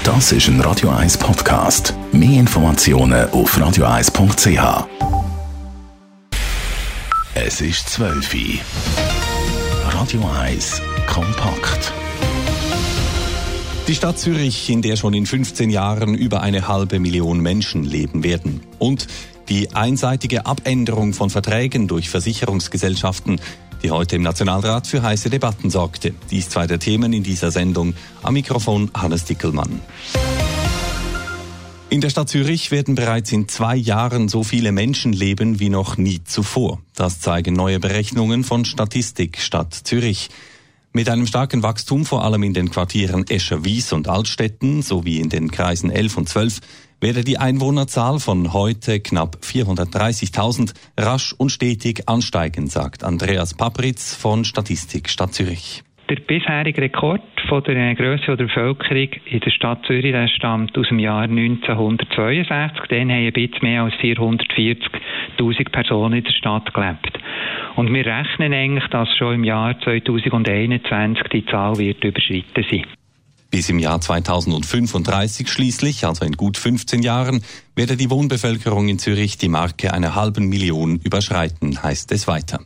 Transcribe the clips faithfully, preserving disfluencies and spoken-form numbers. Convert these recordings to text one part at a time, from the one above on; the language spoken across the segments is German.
Das ist ein Radio eins Podcast. Mehr Informationen auf radio eins punkt c h. Es ist zwölf Uhr. Radio eins kompakt. Die Stadt Zürich, in der schon in fünfzehn Jahren über eine halbe Million Menschen leben werden. Und die einseitige Abänderung von Verträgen durch Versicherungsgesellschaften, die heute im Nationalrat für heiße Debatten sorgte. Dies zwei der Themen in dieser Sendung. Am Mikrofon Hannes Dickelmann. In der Stadt Zürich werden bereits in zwei Jahren so viele Menschen leben wie noch nie zuvor. Das zeigen neue Berechnungen von Statistik Stadt Zürich. Mit einem starken Wachstum, vor allem in den Quartieren Escher-Wyss und Altstetten sowie in den Kreisen elf und zwölf, werde die Einwohnerzahl von heute knapp vierhundertdreißigtausend rasch und stetig ansteigen, sagt Andreas Papritz von Statistik Stadt Zürich. Der bisherige Rekord von der Grösse der Bevölkerung in der Stadt Zürich der stammt aus dem Jahr neunzehnhundertzweiundsechzig. Dann haben ein bisschen mehr als vierhundertvierzigtausend Personen in der Stadt gelebt. Und wir rechnen eigentlich, dass schon im Jahr zweitausendeinundzwanzig die Zahl wird überschritten sein. Bis im Jahr zweitausendfünfunddreißig schließlich, also in gut fünfzehn Jahren, werde die Wohnbevölkerung in Zürich die Marke einer halben Million überschreiten, heißt es weiter.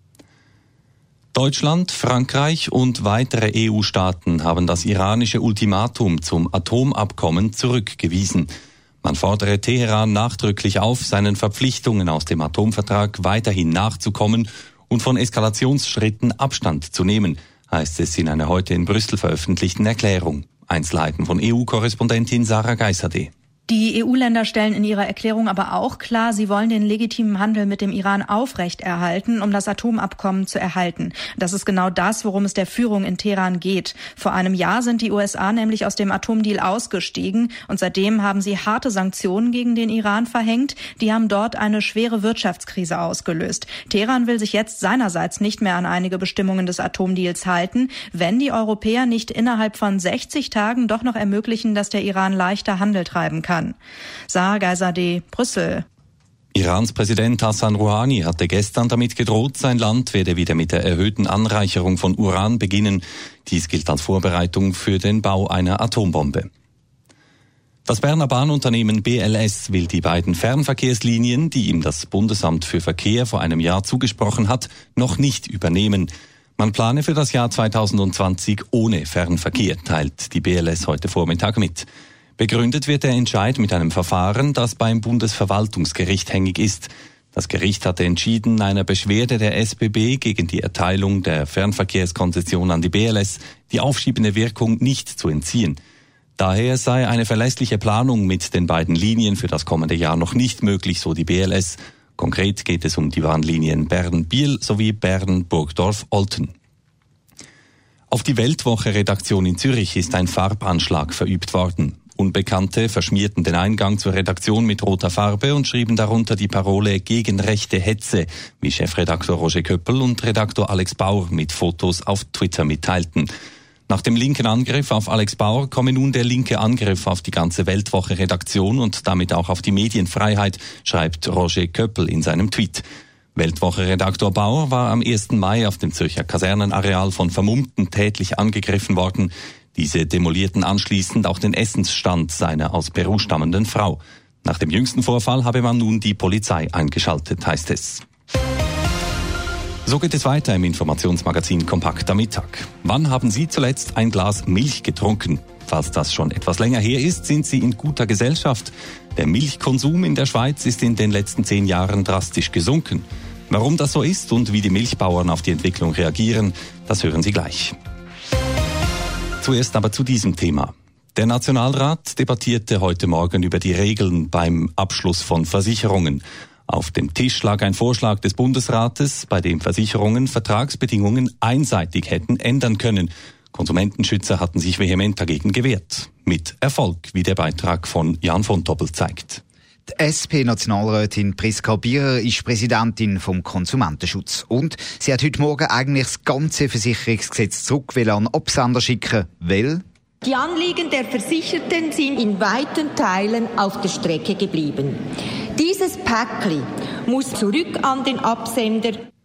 Deutschland, Frankreich und weitere E U-Staaten haben das iranische Ultimatum zum Atomabkommen zurückgewiesen. Man fordere Teheran nachdrücklich auf, seinen Verpflichtungen aus dem Atomvertrag weiterhin nachzukommen und von Eskalationsschritten Abstand zu nehmen, heißt es in einer heute in Brüssel veröffentlichten Erklärung. Einzelheiten von E U-Korrespondentin Sarah Geisserde. Die E U-Länder stellen in ihrer Erklärung aber auch klar, sie wollen den legitimen Handel mit dem Iran aufrechterhalten, um das Atomabkommen zu erhalten. Das ist genau das, worum es der Führung in Teheran geht. Vor einem Jahr sind die U S A nämlich aus dem Atomdeal ausgestiegen und seitdem haben sie harte Sanktionen gegen den Iran verhängt. Die haben dort eine schwere Wirtschaftskrise ausgelöst. Teheran will sich jetzt seinerseits nicht mehr an einige Bestimmungen des Atomdeals halten, wenn die Europäer nicht innerhalb von sechzig Tagen doch noch ermöglichen, dass der Iran leichter Handel treiben kann. Sarah Geisserde, Brüssel. Irans Präsident Hassan Rouhani hatte gestern damit gedroht, sein Land werde wieder mit der erhöhten Anreicherung von Uran beginnen. Dies gilt als Vorbereitung für den Bau einer Atombombe. Das Berner Bahnunternehmen B L S will die beiden Fernverkehrslinien, die ihm das Bundesamt für Verkehr vor einem Jahr zugesprochen hat, noch nicht übernehmen. Man plane für das Jahr zweitausendzwanzig ohne Fernverkehr, teilt die B L S heute Vormittag mit. Begründet wird der Entscheid mit einem Verfahren, das beim Bundesverwaltungsgericht hängig ist. Das Gericht hatte entschieden, einer Beschwerde der S B B gegen die Erteilung der Fernverkehrskonzession an die B L S die aufschiebende Wirkung nicht zu entziehen. Daher sei eine verlässliche Planung mit den beiden Linien für das kommende Jahr noch nicht möglich, so die B L S. Konkret geht es um die Bahnlinien Bern-Biel sowie Bern-Burgdorf-Olten. Auf die Weltwoche-Redaktion in Zürich ist ein Farbanschlag verübt worden. Unbekannte verschmierten den Eingang zur Redaktion mit roter Farbe und schrieben darunter die Parole gegen rechte Hetze, wie Chefredaktor Roger Köppel und Redaktor Alex Bauer mit Fotos auf Twitter mitteilten. Nach dem linken Angriff auf Alex Bauer komme nun der linke Angriff auf die ganze Weltwoche-Redaktion und damit auch auf die Medienfreiheit, schreibt Roger Köppel in seinem Tweet. Weltwoche-Redaktor Bauer war am ersten Mai auf dem Zürcher Kasernenareal von Vermummten tätlich angegriffen worden. Diese demolierten anschließend auch den Essensstand seiner aus Peru stammenden Frau. Nach dem jüngsten Vorfall habe man nun die Polizei eingeschaltet, heißt es. So geht es weiter im Informationsmagazin Kompakt am Mittag. Wann haben Sie zuletzt ein Glas Milch getrunken? Falls das schon etwas länger her ist, sind Sie in guter Gesellschaft. Der Milchkonsum in der Schweiz ist in den letzten zehn Jahren drastisch gesunken. Warum das so ist und wie die Milchbauern auf die Entwicklung reagieren, das hören Sie gleich. Zuerst aber zu diesem Thema. Der Nationalrat debattierte heute Morgen über die Regeln beim Abschluss von Versicherungen. Auf dem Tisch lag ein Vorschlag des Bundesrates, bei dem Versicherungen Vertragsbedingungen einseitig hätten ändern können. Konsumentenschützer hatten sich vehement dagegen gewehrt. Mit Erfolg, wie der Beitrag von Jan von Doppel zeigt. Die S P-Nationalrätin Priska Bierer ist Präsidentin vom Konsumentenschutz. Und sie hat heute Morgen eigentlich das ganze Versicherungsgesetz zurück an den Absender schicken, weil die Anliegen der Versicherten sind in weiten Teilen auf der Strecke geblieben. Dieses Päckli muss zurück an den Absender.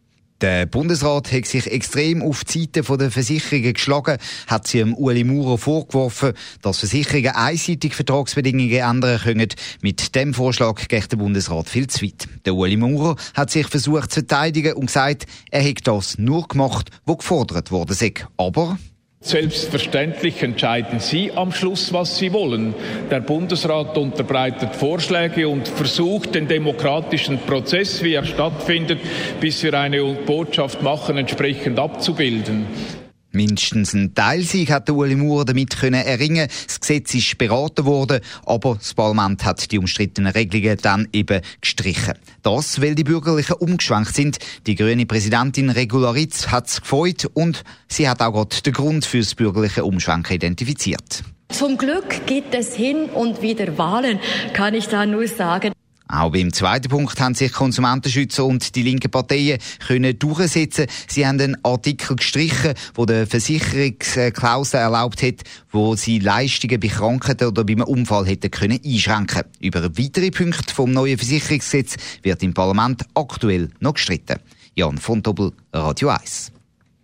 Der Bundesrat hat sich extrem auf die Seite der Versicherungen geschlagen, hat sie dem Ueli Maurer vorgeworfen, dass Versicherungen einseitig Vertragsbedingungen ändern können. Mit dem Vorschlag geht der Bundesrat viel zu weit. Der Ueli Maurer hat sich versucht zu verteidigen und gesagt, er hätte das nur gemacht, wo gefordert worden sei. Aber selbstverständlich entscheiden Sie am Schluss, was Sie wollen. Der Bundesrat unterbreitet Vorschläge und versucht, den demokratischen Prozess, wie er stattfindet, bis wir eine Botschaft machen, entsprechend abzubilden. Mindestens ein Teilsieg hat der Ueli Maurer damit können erringen. Das Gesetz ist beraten worden, aber das Parlament hat die umstrittenen Regelungen dann eben gestrichen. Das, weil die Bürgerlichen umgeschwenkt sind. Die grüne Präsidentin Regularitz hat es gefreut und sie hat auch gerade den Grund für das bürgerliche Umschwenken identifiziert. Zum Glück gibt es hin und wieder Wahlen, kann ich da nur sagen. Auch beim zweiten Punkt haben sich Konsumentenschützer und die linken Parteien können durchsetzen. Sie haben einen Artikel gestrichen, der der Versicherungsklausel erlaubt hat, wo sie Leistungen bei Krankheiten oder beim Unfall hätten können einschränken. Über weitere Punkte vom neuen Versicherungsgesetz wird im Parlament aktuell noch gestritten. Jan von Tobel, Radio eins.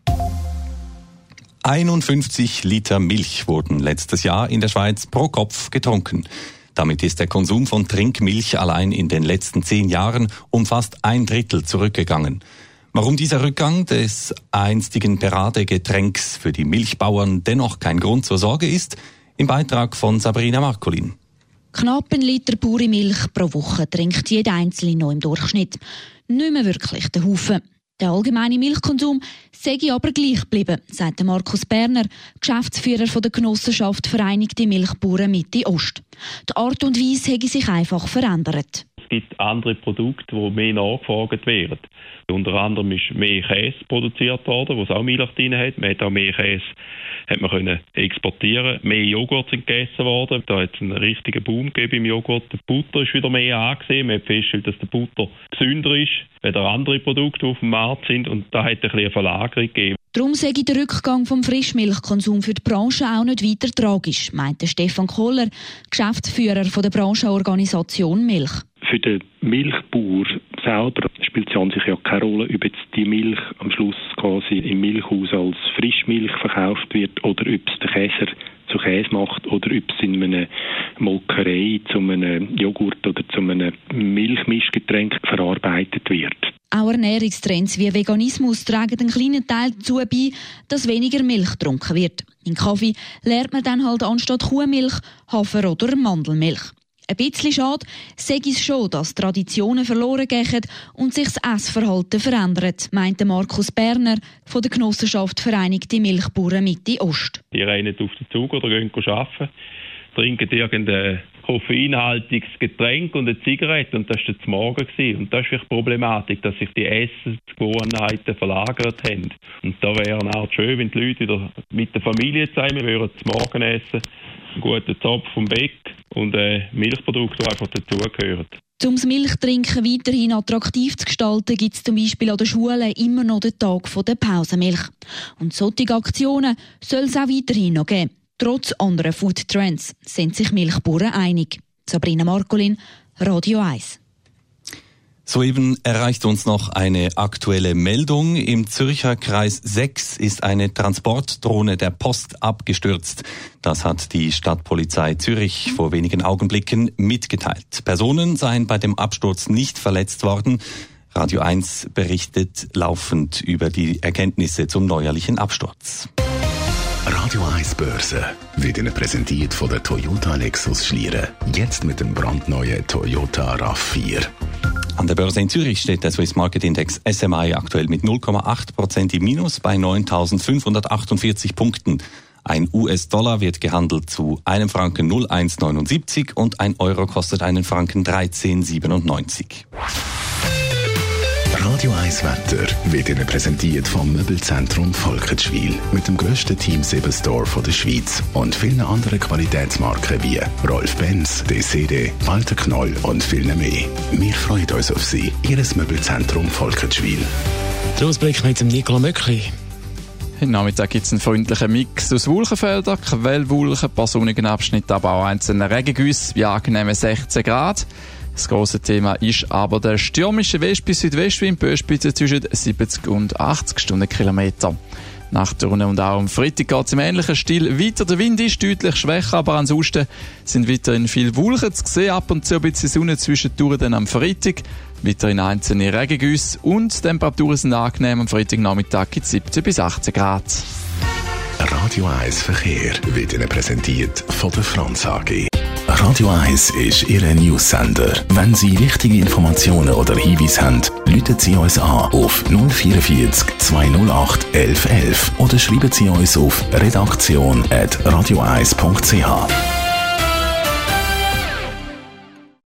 einundfünfzig Liter Milch wurden letztes Jahr in der Schweiz pro Kopf getrunken. Damit ist der Konsum von Trinkmilch allein in den letzten zehn Jahren um fast ein Drittel zurückgegangen. Warum dieser Rückgang des einstigen Paradegetränks für die Milchbauern dennoch kein Grund zur Sorge ist, im Beitrag von Sabrina Marcolin. Knapp ein Liter pure Milch pro Woche trinkt jeder Einzelne noch im Durchschnitt. Nicht mehr wirklich der Haufen. Der allgemeine Milchkonsum sei aber gleich geblieben, sagt Markus Berner, Geschäftsführer der Genossenschaft Vereinigte Milchbauern Mitte Ost. Die Art und Weise habe sich einfach verändert. Es gibt andere Produkte, die mehr nachgefragt werden. Unter anderem ist mehr Käse produziert worden, wo es auch Milch drin hat. Man hat auch mehr Käse hat man können exportieren. Mehr Joghurt sind gegessen worden. Da hat es einen richtigen Boom gegeben im Joghurt. Der Butter ist wieder mehr angesehen. Man hat festgestellt, dass der Butter gesünder ist als andere Produkte, die auf dem Markt sind. Und da hat es ein bisschen eine Verlagerung gegeben. Darum sei der Rückgang vom Frischmilchkonsum für die Branche auch nicht weiter tragisch, meinte Stefan Kohler, Geschäftsführer der Branchenorganisation Milch. Für den Milchbauer selber spielt es an sich ja keine Rolle, ob jetzt die Milch am Schluss quasi im Milchhaus als Frischmilch verkauft wird oder ob es der Käser zu Käse macht oder ob es in einer Molkerei zu einem Joghurt oder zu einem Milchmischgetränk verarbeitet wird. Auch Ernährungstrends wie Veganismus tragen einen kleinen Teil dazu bei, dass weniger Milch getrunken wird. In Kaffee lernt man dann halt anstatt Kuhmilch Hafer- oder Mandelmilch. Ein bisschen schade sei es schon, dass Traditionen verloren gehen und sich das Essverhalten verändert, meinte Markus Berner von der Genossenschaft Vereinigte Milchbauern Mitte Ost. Die rennen auf den Zug oder gehen arbeiten, trinken irgendein koffeinhaltiges Getränk und eine Zigarette und das war zum Morgen. Und das ist vielleicht die Problematik, dass sich die Essensgewohnheiten verlagert haben. Und da wäre es auch schön, wenn die Leute wieder mit der Familie zusammen würden zum Morgen essen, einen guten Zopf vom Beck und äh, Milchprodukte, die einfach dazugehören. Um das Milchtrinken weiterhin attraktiv zu gestalten, gibt es zum Beispiel an den Schulen immer noch den Tag der Pausenmilch. Und solche Aktionen soll es auch weiterhin noch geben. Trotz anderer Food-Trends sind sich Milchbauern einig. Sabrina Marcolin, Radio eins. Soeben erreicht uns noch eine aktuelle Meldung. Im Zürcher Kreis sechs ist eine Transportdrohne der Post abgestürzt. Das hat die Stadtpolizei Zürich vor wenigen Augenblicken mitgeteilt. Personen seien bei dem Absturz nicht verletzt worden. Radio eins berichtet laufend über die Erkenntnisse zum neuerlichen Absturz. Radio eins Börse wird Ihnen präsentiert von der Toyota Lexus Schlieren. Jetzt mit dem brandneuen Toyota RAV vier. An der Börse in Zürich steht der Swiss Market Index S M I aktuell mit null Komma acht Prozent im Minus bei neuntausendfünfhundertachtundvierzig Punkten. Ein U S-Dollar wird gehandelt zu einem Franken null Komma eins neunundsiebzig und ein Euro kostet einen Franken dreizehn Komma siebenundneunzig. Radio eins Wetter wird Ihnen präsentiert vom Möbelzentrum Volkertschwil mit dem grössten Team sieben Store der Schweiz und vielen anderen Qualitätsmarken wie Rolf Benz, D C D, Walter Knoll und vielen mehr. Wir freuen uns auf Sie, Ihres Möbelzentrum Volkertschwil. Der Ausblick mit dem Nicola Möckli. Heute Nachmittag gibt es einen freundlichen Mix aus Wolkenfeldern, Quellwolken, ein paar sonnige Abschnitte, aber auch einzelne Regengüsse bei angenehmen sechzehn Grad. Das grosse Thema ist aber der stürmische West- bis Südwestwind, Böschspitzen zwischen siebzig und achtzig Stundenkilometer. Nach der Runde und auch am Freitag geht es im ähnlichen Stil weiter. Der Wind ist deutlich schwächer, aber ansonsten sind weiterhin viele Wolken zu sehen. Ab und zu ein bisschen Sonne zwischendurch dann am Freitag. Weiterhin einzelne Regengüsse und die Temperaturen sind angenehm. Am Freitagnachmittag gibt es siebzehn bis achtzehn Grad. Radio eins Verkehr wird Ihnen präsentiert von der Franz A G. Radio eins ist Ihr News-Sender. Wenn Sie wichtige Informationen oder Hinweise haben, rufen Sie uns an auf null vierundvierzig zweihundertacht elf elf oder schreiben Sie uns auf redaktion at radio eins punkt c h.